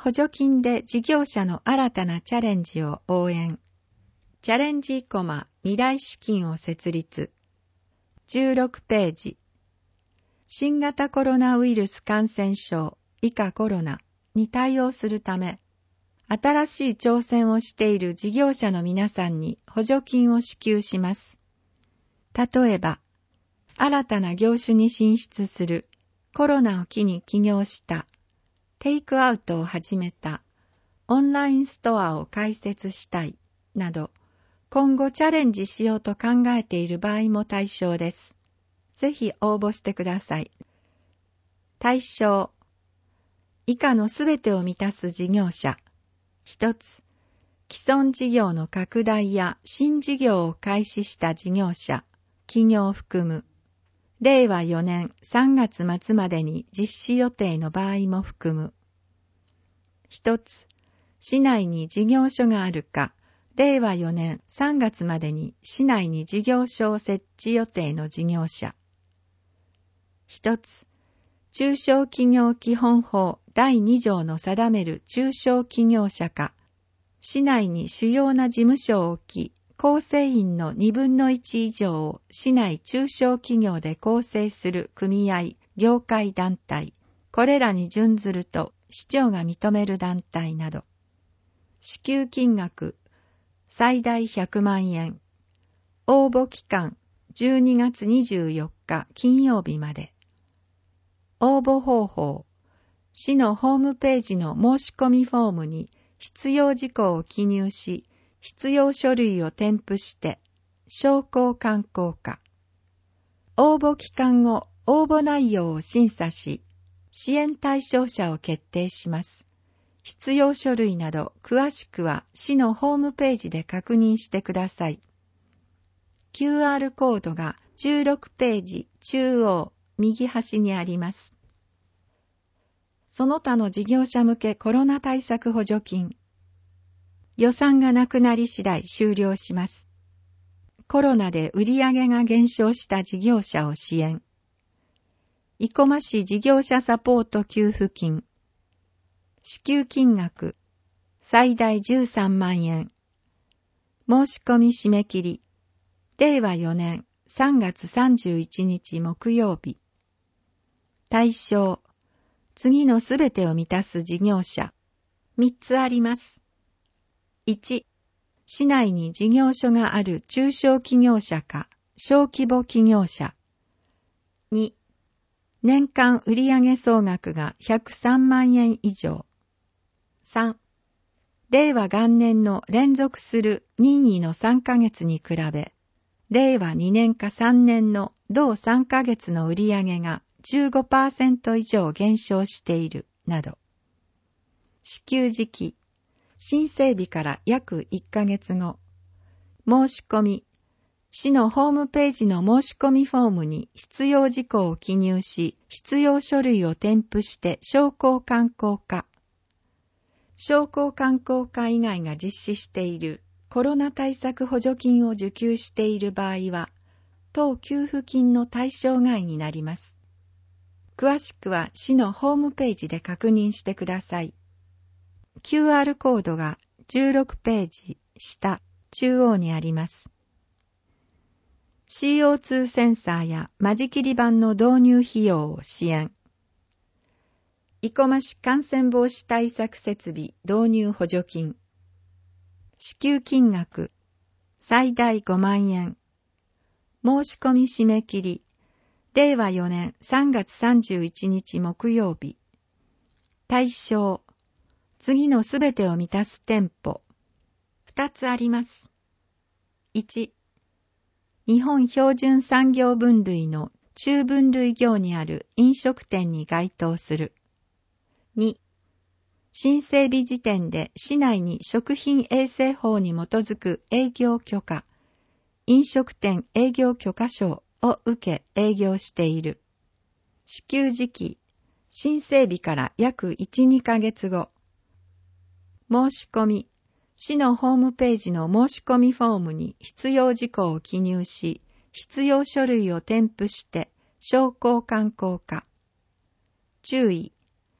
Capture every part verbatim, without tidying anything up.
補助金で事業者の新たなチャレンジを応援。チャレンジコマ未来資金を設立。じゅうろくページ。新型コロナウイルス感染症以下コロナに対応するため、新しい挑戦をしている事業者の皆さんに補助金を支給します。例えば、新たな業種に進出する、コロナを機に起業した、テイクアウトを始めた、オンラインストアを開設したい、など、今後チャレンジしようと考えている場合も対象です。ぜひ応募してください。対象。以下のすべてを満たす事業者。一つ、既存事業の拡大や新事業を開始した事業者、企業を含む。れいわよねんさんがつまつまでに実施予定の場合も含む。一つ、市内に事業所があるか、れいわよねんさんがつまでに市内に事業所を設置予定の事業者。一つ、中小企業基本法だいにじょうの定める中小企業者か、市内に主要な事務所を置き、構成員のにぶんのいち以上を市内中小企業で構成する組合、業界団体、これらに準ずると市長が認める団体など。支給金額、最大ひゃくまんえん。応募期間、じゅうにがつにじゅうよっか金曜日まで。応募方法、市のホームページの申し込みフォームに必要事項を記入し、必要書類を添付して、商工観光課。応募期間後、応募内容を審査し、支援対象者を決定します。必要書類など詳しくは市のホームページで確認してください。キューアール コードがじゅうろくページ中央右端にあります。その他の事業者向けコロナ対策補助金。予算がなくなり次第終了します。コロナで売上が減少した事業者を支援。生駒市事業者サポート給付金。支給金額、最大じゅうさんまんえん。申し込み締め切り、れいわよねんさんがつさんじゅういちにち木曜日。対象、次のすべてを満たす事業者、みっつあります。いち、市内に事業所がある中小企業者か小規模企業者。に、年間売上総額がひゃくさんまんえん以上。さん、れいわ元年の連続する任意のさんかげつに比べ、れいわにねんかさんねんの同さんかげつの売上が じゅうごパーセント 以上減少しているなど。支給時期、申請日から約いっかげつご。申し込み、市のホームページの申し込みフォームに必要事項を記入し、必要書類を添付して商工観光課。商工観光課以外が実施しているコロナ対策補助金を受給している場合は、当給付金の対象外になります。詳しくは市のホームページで確認してください。キューアール コードがじゅうろくページ下中央にあります。シーオーツー センサーや間仕切り板の導入費用を支援。生駒市感染防止対策設備導入補助金。支給金額、最大ごまんえん。申し込み締め切り、れいわよねんさんがつさんじゅういちにち木曜日。対象、次のすべてを満たす店舗。ふたつあります。いち、日本標準産業分類の中分類業にある飲食店に該当する。に、申請日時点で市内に食品衛生法に基づく営業許可、飲食店営業許可証を受け営業している。支給時期、申請日から約いち、にかげつご。申し込み、市のホームページの申し込みフォームに必要事項を記入し、必要書類を添付して商工観光課。注意、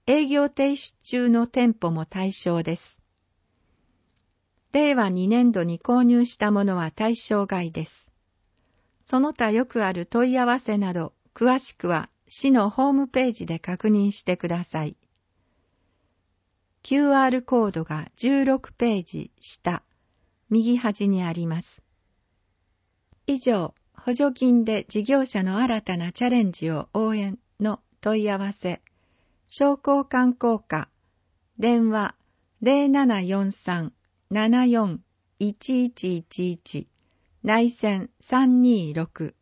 営業停止中の店舗も対象です。れいわにねんどに購入したものは対象外です。その他よくある問い合わせなど、詳しくは市のホームページで確認してください。キューアール コードがじゅうろくページ下、右端にあります。以上、補助金で事業者の新たなチャレンジを応援の問い合わせ、商工観光課、電話 ゼロななよんさん ななよん いちいちいちいち 内線さんにーろく